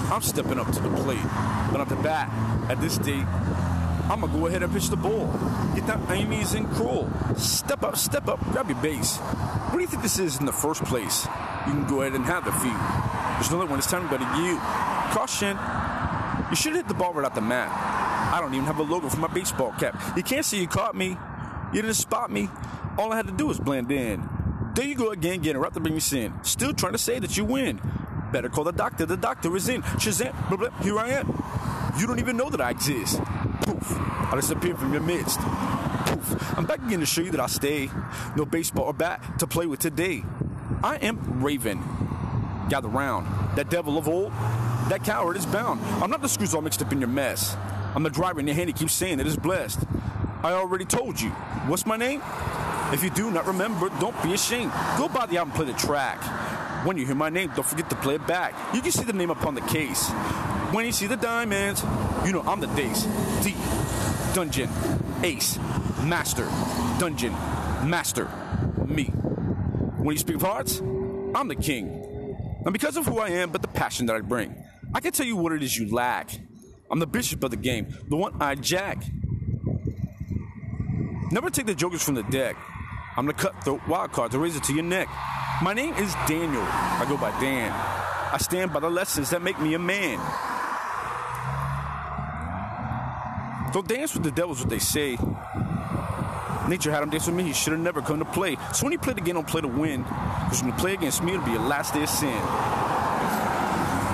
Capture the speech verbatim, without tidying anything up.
I'm stepping up to the plate. But off the bat, at this date, I'm going to go ahead and pitch the ball. Get that Amy's and cruel. Step up, step up, grab your base. What do you think this is in the first place? You can go ahead and have the field. There's another one. It's time to go to you. Caution. You should have hit the ball right out the mat. I don't even have a logo for my baseball cap. You can't say you caught me. You didn't spot me. All I had to do was blend in. There you go again, getting right to bring me sin. Still trying to say that you win. Better call the doctor. The doctor is in. Shazam. Blah, blah. Here I am. You don't even know that I exist. Poof. I disappear from your midst. Poof. I'm back again to show you that I stay. No baseball or bat to play with today. I am Raven. Gather round. That devil of old. That coward is bound. I'm not the screws all mixed up in your mess. I'm the driver in your hand. He keeps saying that it's blessed. I already told you. What's my name? If you do not remember, don't be ashamed. Go buy the album, play the track. When you hear my name, don't forget to play it back. You can see the name upon the case. When you see the diamonds, you know I'm the Dace. D. Dungeon. Ace. Master. Dungeon. Master. Me. When you speak of hearts, I'm the king. Not because of who I am, but the passion that I bring. I can tell you what it is you lack. I'm the bishop of the game, the one-eyed Jack. Never take the jokers from the deck. I'm the cutthroat wild card to raise it to your neck. My name is Daniel. I go by Dan. I stand by the lessons that make me a man. Don't dance with the devils, what they say. Nature had him dance with me. He should have never come to play. So when you play the game, don't play to win. Because when you play against me, it'll be your last day of sin.